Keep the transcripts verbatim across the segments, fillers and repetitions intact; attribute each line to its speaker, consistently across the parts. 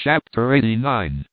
Speaker 1: Chapter eighty-nine.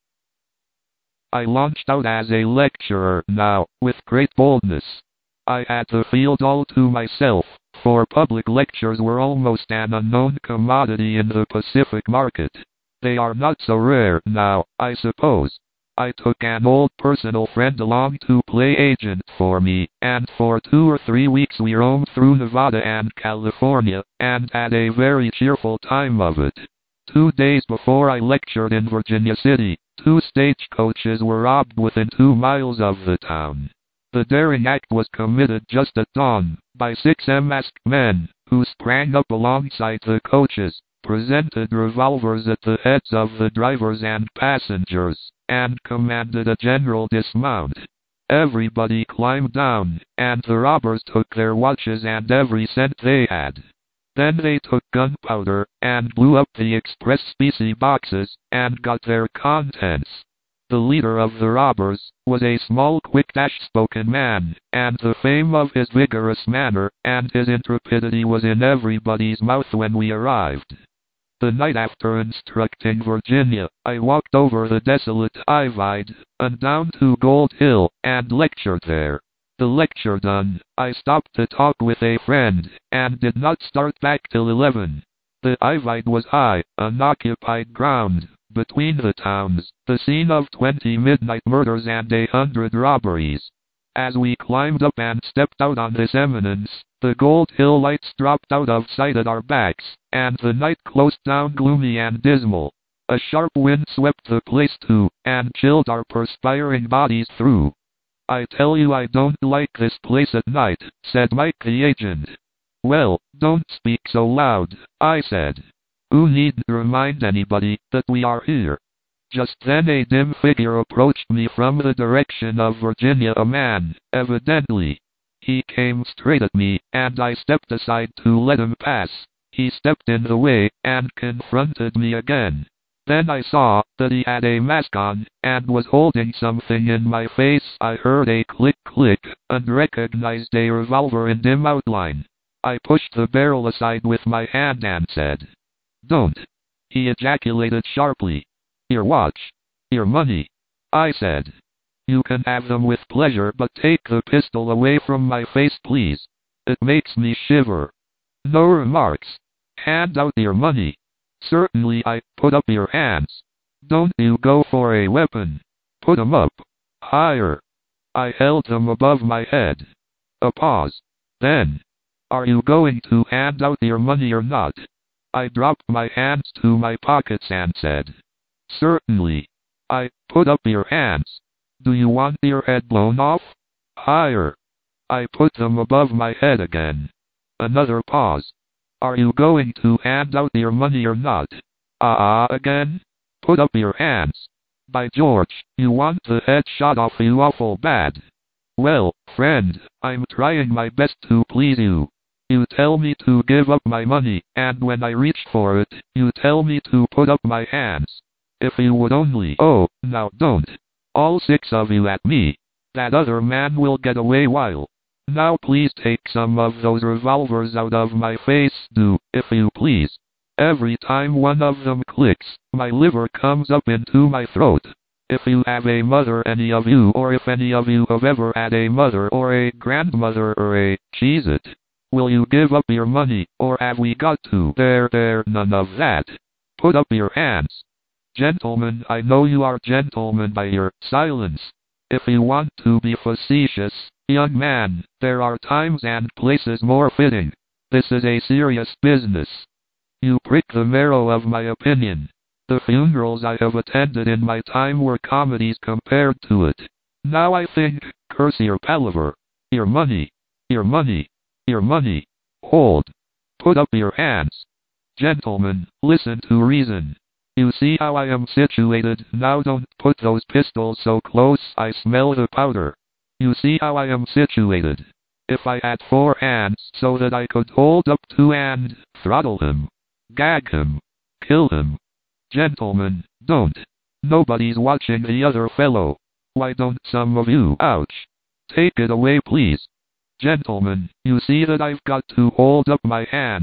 Speaker 1: I launched out as a lecturer now, with great boldness. I had the field all to myself, for public lectures were almost an unknown commodity in the Pacific market. They are not so rare now, I suppose. I took an old personal friend along to play agent for me, and for two or three weeks we roamed through Nevada and California, and had a very cheerful time of it. Two days before I lectured in Virginia City, two stagecoaches were robbed within two miles of the town. The daring act was committed just at dawn, by six masked men, who sprang up alongside the coaches, presented revolvers at the heads of the drivers and passengers, and commanded a general dismount. Everybody climbed down, and the robbers took their watches and every cent they had. Then they took gunpowder, and blew up the express specie boxes, and got their contents. The leader of the robbers was a small, quick-spoken man, and the fame of his vigorous manner and his intrepidity was in everybody's mouth when we arrived. The night after instructing Virginia, I walked over the desolate Divide, and down to Gold Hill, and lectured there. The lecture done, I stopped to talk with a friend, and did not start back till eleven. The Divide was high, unoccupied ground, between the towns, the scene of twenty midnight murders and a hundred robberies. As we climbed up and stepped out on this eminence, the Gold Hill lights dropped out of sight at our backs, and the night closed down gloomy and dismal. A sharp wind swept the place too, and chilled our perspiring bodies through. "I tell you I don't like this place at night," said Mike the agent. "Well, don't speak so loud," I said. "You needn't remind anybody that we are here." Just then a dim figure approached me from the direction of Virginia, a man, evidently. He came straight at me, and I stepped aside to let him pass. He stepped in the way, and confronted me again. Then I saw that he had a mask on, and was holding something in my face. I heard a click-click, and recognized a revolver in dim outline. I pushed the barrel aside with my hand and said, "Don't!" He ejaculated sharply. "Your watch. Your money," I said. "You can have them with pleasure, but take the pistol away from my face, please. It makes me shiver." "No remarks. Hand out your money." "Certainly." I "Put up your hands. Don't you go for a weapon. Put 'em up. Higher." I held them above my head. A pause. Then, "Are you going to hand out your money or not?" I dropped my hands to my pockets and said, "Certainly." I "Put up your hands. Do you want your head blown off?" Higher. I put them above my head again. Another pause. "Are you going to hand out your money or not?" Ah, uh, again. "Put up your hands. By George, you want the head shot off you awful bad." "Well, friend, I'm trying my best to please you. You tell me to give up my money, and when I reach for it, you tell me to put up my hands. If you would only—" "Oh, now don't. All six of you at me. That other man will get away while. Now please take some of those revolvers out of my face, do, if you please. Every time one of them clicks, my liver comes up into my throat. If you have a mother, any of you, or if any of you have ever had a mother or a grandmother or a Cheez-It, will you give up your money, or have we got to—" "There, there, none of that. Put up your hands. Gentlemen, I know you are gentlemen by your silence. If you want to be facetious, young man, there are times and places more fitting. This is a serious business. You prick the marrow of my opinion. The funerals I have attended in my time were comedies compared to it. Now I think, curse your palaver. Your money. Your money. Your money. Hold. Put up your hands. Gentlemen, listen to reason. You see how I am situated. Now don't put those pistols so close, I smell the powder. You see how I am situated. If I had four hands so that I could hold up two and throttle him, gag him, kill him. Gentlemen, don't. Nobody's watching the other fellow. Why don't some of you— ouch. Take it away, please. Gentlemen, you see that I've got to hold up my hands,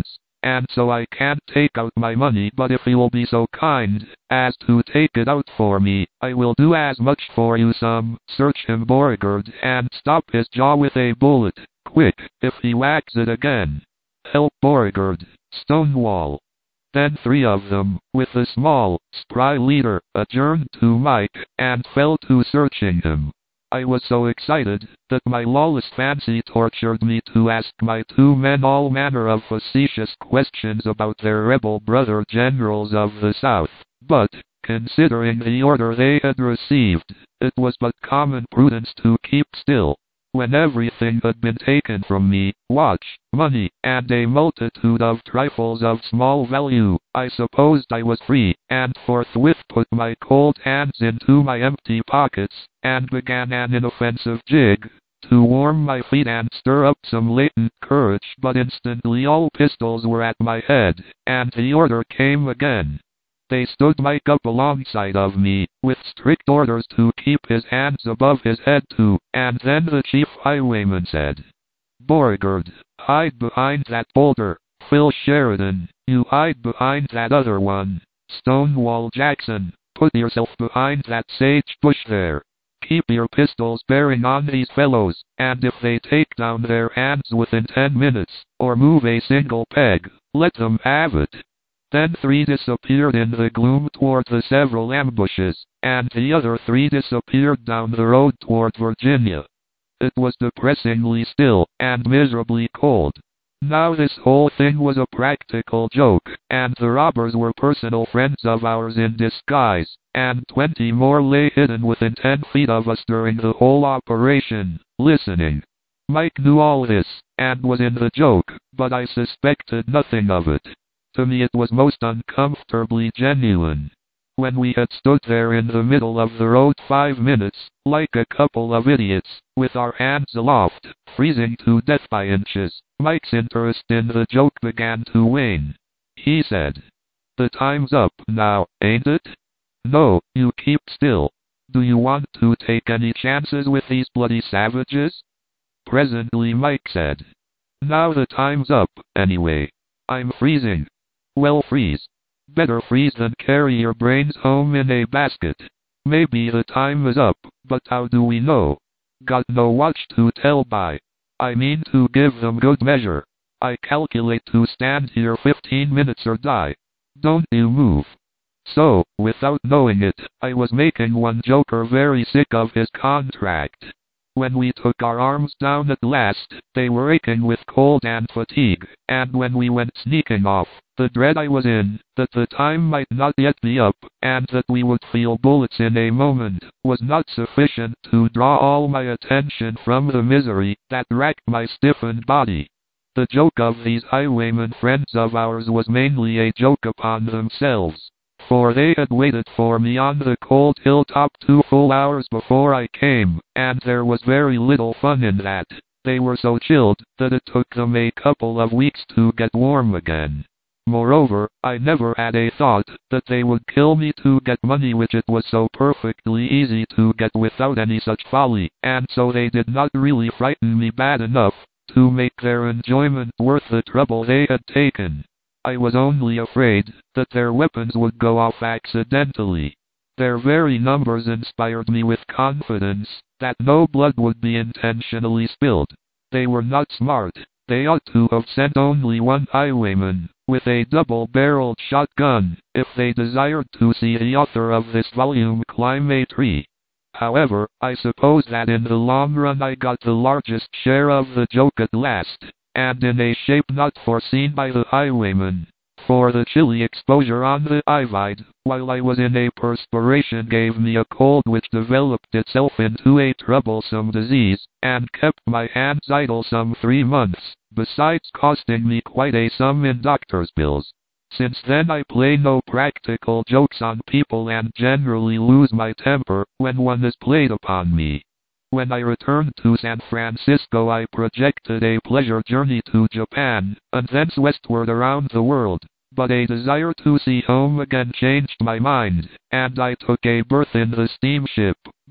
Speaker 1: and so I can't take out my money, but if you will be so kind as to take it out for me, I will do as much for you. Some search him, Beauregard, and stop his jaw with a bullet. Quick, if he whacks it again. Help Beauregard. Stonewall. Then three of them, with the small, spry leader, adjourned to Mike, and fell to searching him. I was so excited that my lawless fancy tortured me to ask my two men all manner of facetious questions about their rebel brother generals of the South, but, considering the order they had received, it was but common prudence to keep still. When everything had been taken from me, watch, money, and a multitude of trifles of small value, I supposed I was free, and forthwith put my cold hands into my empty pockets, and began an inoffensive jig, to warm my feet and stir up some latent courage. But instantly all pistols were at my head, and the order came again. They stood Mike up alongside of me, with strict orders to keep his hands above his head too, and then the chief highwayman said, Beauregard, hide behind that boulder. Phil Sheridan, you hide behind that other one. Stonewall Jackson, put yourself behind that sage bush there. Keep your pistols bearing on these fellows, and if they take down their hands within ten minutes, or move a single peg, let them have it. Then three disappeared in the gloom toward the several ambushes, and the other three disappeared down the road toward Virginia. It was depressingly still, and miserably cold. Now this whole thing was a practical joke, and the robbers were personal friends of ours in disguise, and twenty more lay hidden within ten feet of us during the whole operation, listening. Mike knew all this, and was in the joke, but I suspected nothing of it. To me it was most uncomfortably genuine. When we had stood there in the middle of the road five minutes, like a couple of idiots, with our hands aloft, freezing to death by inches, Mike's interest in the joke began to wane. He said, The time's up now, ain't it? No, you keep still. Do you want to take any chances with these bloody savages? Presently Mike said, Now the time's up, anyway. I'm freezing. Well, freeze. Better freeze than carry your brains home in a basket. Maybe the time is up, but how do we know? Got no watch to tell by. I mean to give them good measure. I calculate to stand here fifteen minutes or die. Don't you move. So, without knowing it, I was making one joker very sick of his contract. When we took our arms down at last, they were aching with cold and fatigue, and when we went sneaking off, the dread I was in, that the time might not yet be up, and that we would feel bullets in a moment, was not sufficient to draw all my attention from the misery that racked my stiffened body. The joke of these highwaymen friends of ours was mainly a joke upon themselves, for they had waited for me on the cold hilltop two full hours before I came, and there was very little fun in that. They were so chilled that it took them a couple of weeks to get warm again. Moreover, I never had a thought that they would kill me to get money, which it was so perfectly easy to get without any such folly, and so they did not really frighten me bad enough to make their enjoyment worth the trouble they had taken. I was only afraid that their weapons would go off accidentally. Their very numbers inspired me with confidence that no blood would be intentionally spilled. They were not smart. They ought to have sent only one highwayman, with a double-barreled shotgun, if they desired to see the author of this volume climb a tree. However, I suppose that in the long run I got the largest share of the joke at last, and in a shape not foreseen by the highwayman, for the chilly exposure on the Ivide, while I was in a perspiration, gave me a cold which developed itself into a troublesome disease, and kept my hands idle some three months, besides costing me quite a sum in doctor's bills. Since then I play no practical jokes on people and generally lose my temper when one is played upon me. When I returned to San Francisco I projected a pleasure journey to Japan, and thence westward around the world, but a desire to see home again changed my mind, and I took a berth in the steamship,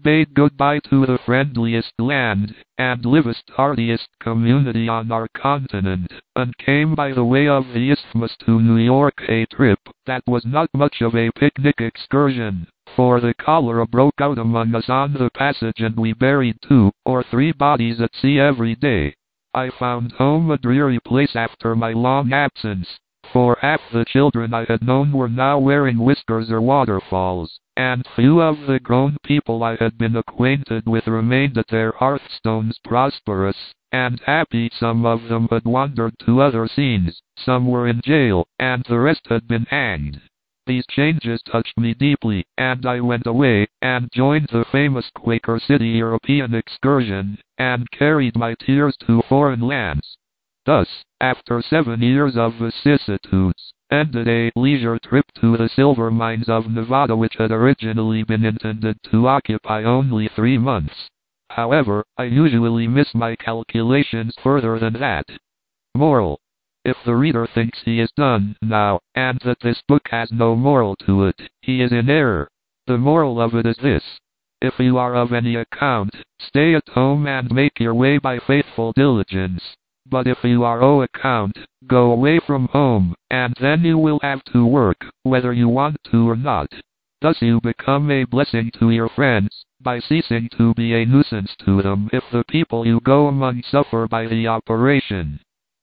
Speaker 1: bade goodbye to the friendliest land, and livest heartiest community on our continent, and came by the way of the Isthmus to New York, a trip that was not much of a picnic excursion, for the cholera broke out among us on the passage and we buried two or three bodies at sea every day. I found home a dreary place after my long absence, for half the children I had known were now wearing whiskers or waterfalls, and few of the grown people I had been acquainted with remained at their hearthstones prosperous and happy. Some of them had wandered to other scenes, some were in jail, and the rest had been hanged. These changes touched me deeply, and I went away, and joined the famous Quaker City European excursion, and carried my tears to foreign lands. Thus, after seven years of vicissitudes, ended a leisure trip to the silver mines of Nevada, which had originally been intended to occupy only three months. However, I usually miss my calculations further than that. Moral: if the reader thinks he is done now, and that this book has no moral to it, he is in error. The moral of it is this: if you are of any account, stay at home and make your way by faithful diligence. But if you are o account, go away from home, and then you will have to work, whether you want to or not. Thus you become a blessing to your friends, by ceasing to be a nuisance to them if the people you go among suffer by the operation.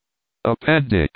Speaker 1: Appendix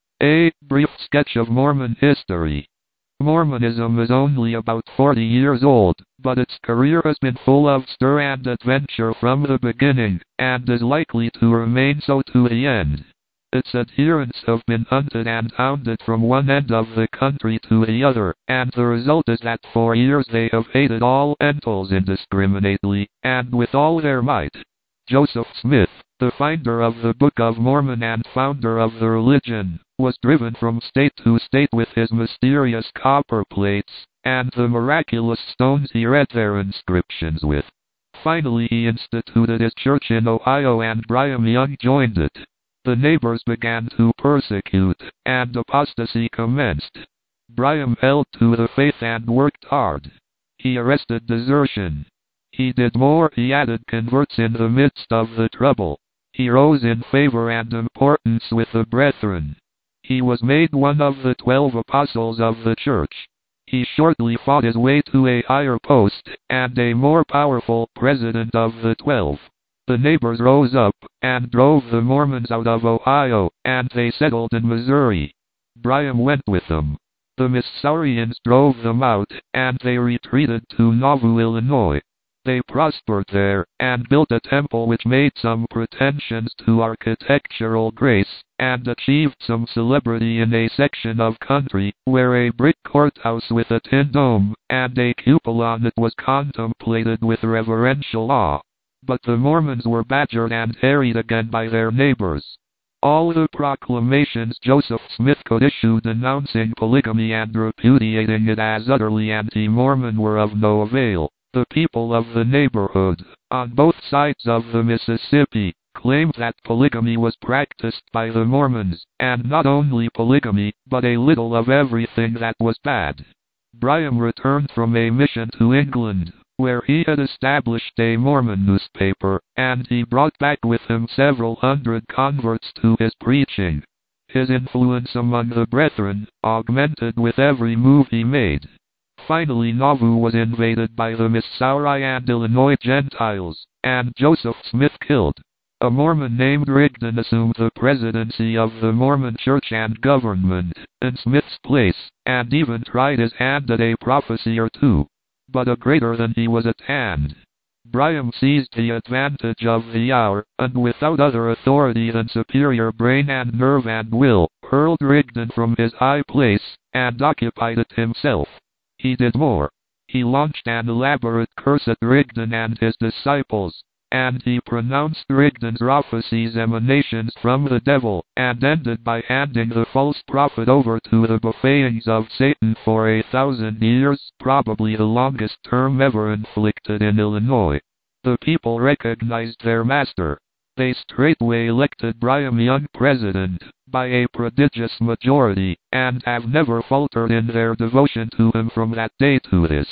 Speaker 1: A. Brief sketch of Mormon history. Mormonism is only about forty years old, but its career has been full of stir and adventure from the beginning, and is likely to remain so to the end. Its adherents have been hunted and hounded from one end of the country to the other, and the result is that for years they have hated all Orientals indiscriminately, and with all their might. Joseph Smith, the finder of the Book of Mormon and founder of the religion, was driven from state to state with his mysterious copper plates, and the miraculous stones he read their inscriptions with. Finally he instituted his church in Ohio, and Brigham Young joined it. The neighbors began to persecute, and apostasy commenced. Brigham held to the faith and worked hard. He arrested desertion. He did more, he added converts in the midst of the trouble. He rose in favor and importance with the brethren. He was made one of the twelve apostles of the church. He shortly fought his way to a higher post, and a more powerful president of the twelve. The neighbors rose up, and drove the Mormons out of Ohio, and they settled in Missouri. Brigham went with them. The Missourians drove them out, and they retreated to Nauvoo, Illinois. They prospered there, and built a temple which made some pretensions to architectural grace, and achieved some celebrity in a section of country, where a brick courthouse with a tin dome, and a cupola on it was contemplated with reverential awe. But the Mormons were badgered and harried again by their neighbors. All the proclamations Joseph Smith could issue denouncing polygamy and repudiating it as utterly anti-Mormon were of no avail. The people of the neighborhood, on both sides of the Mississippi, claimed that polygamy was practiced by the Mormons, and not only polygamy, but a little of everything that was bad. Brigham returned from a mission to England, where he had established a Mormon newspaper, and he brought back with him several hundred converts to his preaching. His influence among the brethren augmented with every move he made. Finally Nauvoo was invaded by the Missouri and Illinois Gentiles, and Joseph Smith killed. A Mormon named Rigdon assumed the presidency of the Mormon church and government in Smith's place, and even tried his hand at a prophecy or two. But a greater than he was at hand. Brigham seized the advantage of the hour, and without other authority than superior brain and nerve and will, hurled Rigdon from his high place, and occupied it himself. He did more. He launched an elaborate curse at Rigdon and his disciples, and he pronounced Rigdon's prophecies emanations from the devil, and ended by handing the false prophet over to the buffetings of Satan for a thousand years, probably the longest term ever inflicted in Illinois. The people recognized their master. They straightway elected Brigham Young president, by a prodigious majority, and have never faltered in their devotion to him from that day to this.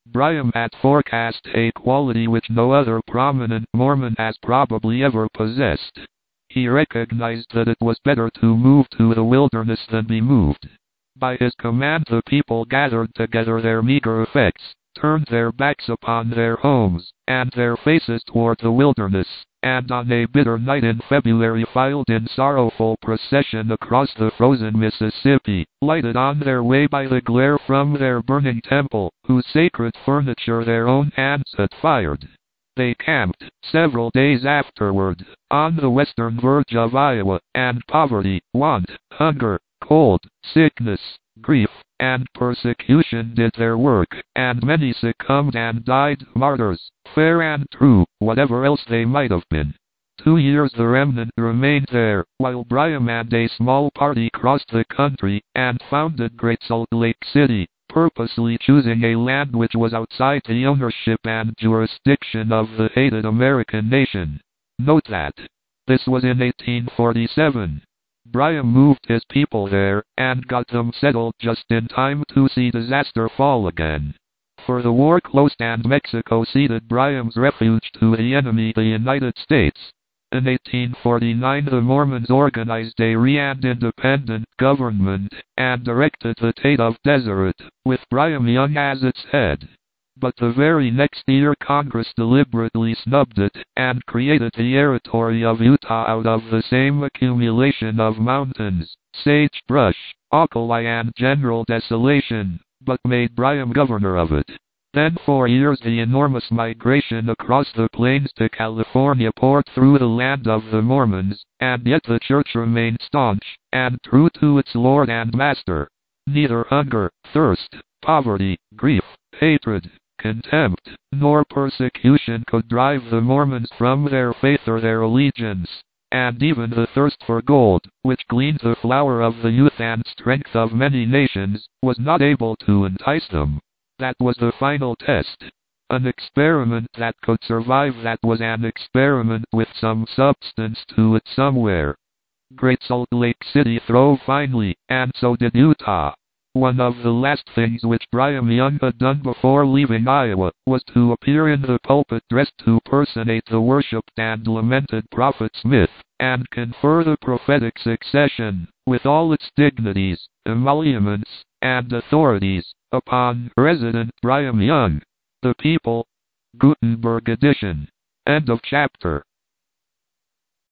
Speaker 1: Brigham had forecast a quality which no other prominent Mormon has probably ever possessed. He recognized that it was better to move to the wilderness than be moved. By his command the people gathered together their meager effects, turned their backs upon their homes, and their faces toward the wilderness, and on a bitter night in February filed in sorrowful procession across the frozen Mississippi, lighted on their way by the glare from their burning temple, whose sacred furniture their own hands had fired. They camped, several days afterward, on the western verge of Iowa, and poverty, want, hunger, cold, sickness, grief, and persecution did their work, and many succumbed and died martyrs, fair and true, whatever else they might have been. Two years the remnant remained there, while Brigham and a small party crossed the country, and founded Great Salt Lake City, purposely choosing a land which was outside the ownership and jurisdiction of the hated American nation. Note that this was in eighteen forty-seven. Brigham moved his people there, and got them settled just in time to see disaster fall again. For the war closed and Mexico ceded Brigham's refuge to the enemy, the United States. In eighteen forty-nine the Mormons organized a free and independent government, and erected the State of Deseret, with Brigham Young as its head. But the very next year Congress deliberately snubbed it, and created the territory of Utah out of the same accumulation of mountains, sagebrush, alkali and general desolation, but made Brigham governor of it. Then for years the enormous migration across the plains to California poured through the land of the Mormons, and yet the church remained staunch, and true to its Lord and Master. Neither hunger, thirst, poverty, grief, hatred, contempt, nor persecution could drive the Mormons from their faith or their allegiance, and even the thirst for gold, which gleaned the flower of the youth and strength of many nations, was not able to entice them. That was the final test. An experiment that could survive that was an experiment with some substance to it somewhere. Great Salt Lake City throve finely, and so did Utah. One of the last things which Brigham Young had done before leaving Iowa was to appear in the pulpit dressed to personate the worshipped and lamented Prophet Smith, and confer the prophetic succession, with all its dignities, emoluments, and authorities, upon President Brigham Young. The People. Gutenberg edition. End of chapter.